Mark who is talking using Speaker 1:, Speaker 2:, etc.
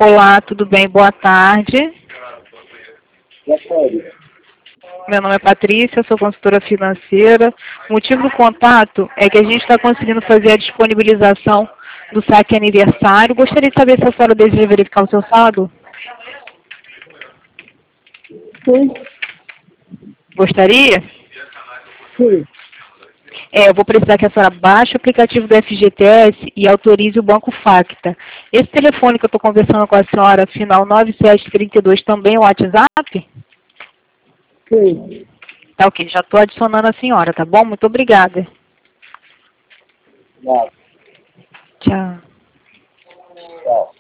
Speaker 1: Olá, tudo bem? Boa tarde. Meu nome é Patrícia, sou consultora financeira. O motivo do contato é que a gente está conseguindo fazer a disponibilização do saque aniversário. Gostaria de saber se a senhora deseja verificar o seu saldo?
Speaker 2: Sim,
Speaker 1: Gostaria?
Speaker 2: sim.
Speaker 1: Eu vou precisar que a senhora baixe o aplicativo do FGTS e autorize o Banco Facta. Esse telefone que eu estou conversando com a senhora, final 9732, também é o WhatsApp?
Speaker 2: Sim.
Speaker 1: Tá ok, já estou adicionando a senhora, tá bom? Muito obrigada.
Speaker 2: Nada.
Speaker 1: Tchau.
Speaker 2: Tchau.